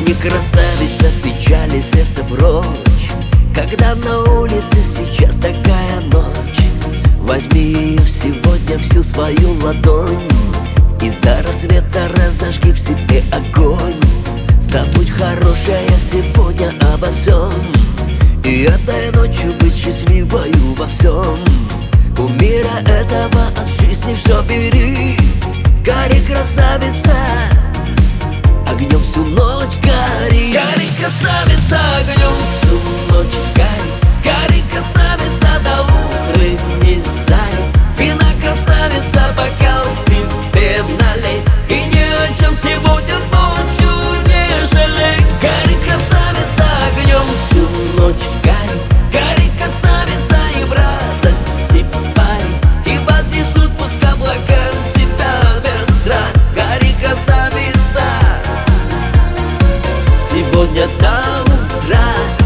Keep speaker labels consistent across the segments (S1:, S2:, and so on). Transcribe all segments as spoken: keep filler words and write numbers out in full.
S1: Гори, красавица, печали сердце прочь, когда на улице сейчас такая ночь. Возьми ее сегодня всю свою ладонь и до рассвета разожги в себе огонь. Забудь, хорошая, сегодня обо всем, и этой ночью быть счастливою во всем. У мира этого от жизни все бери. Гори, красавица, огнем всю ночь гори. Гори, красавица, огнем всю ночь гори. Гори, красавица, до утренней зари. Вина, красавица, бокал себе налей, и ни о чем сегодня ночью не жалей. Гори, красавица, огнем всю ночь гори. Гори, красавица, и в радости пари, и поднесут пусть к облакам тебя ветра. Гори, красавица, сегодня до утра.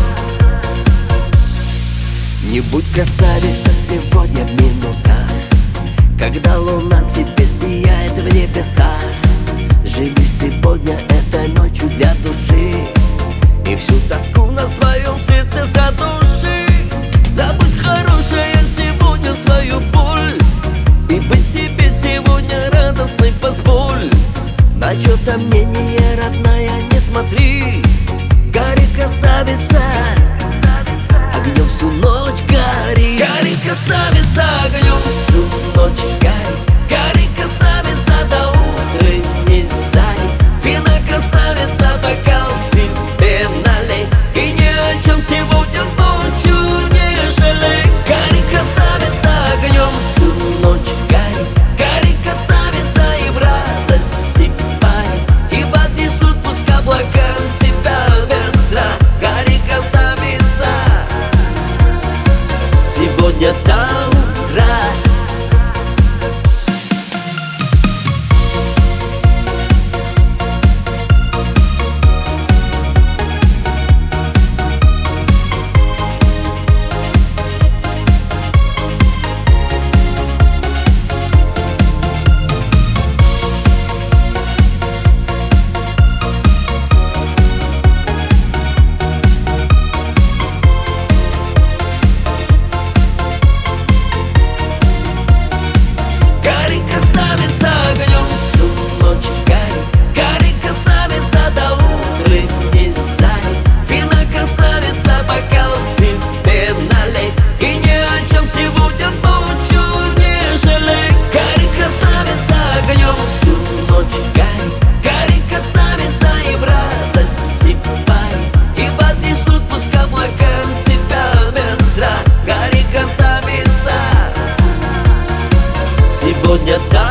S1: Не будь, красавица, сегодня в минусах, когда луна тебе сияет в небесах. Живи сегодня этой ночью для души, и всю тоску на своем сердце задуши. Забудь, хорошая, сегодня свою боль, и быть себе сегодня радостной позволь. На чьё-то мнение, родная, не смотри. Гори, красавица, огнем всю ночь гори. Гори, красавица, огнем всю ночь гори. Гори, красавица, до утренней зари. Вина, красавица, бокал себе налей, и ни о чем сегодня ночью не жалей. Гори, красавица, огнем всю ночь гори. Гори, красавица, и в радости пари, и поднесут пусть к облакам тебя ветра. Гори, красавица, сегодня до утра. Гори, красавица, огнем всю ночь гори. Гори, красавица, до утренней зари. Вина, красавица, бокал себе налей, и ни о чем сегодня ночью не жалей. Гори, красавица, огнем всю ночь гори. Гори, красавица, и в радости пари, и поднесут пусть к облакам тебя ветра. Гори, красавица, сегодня до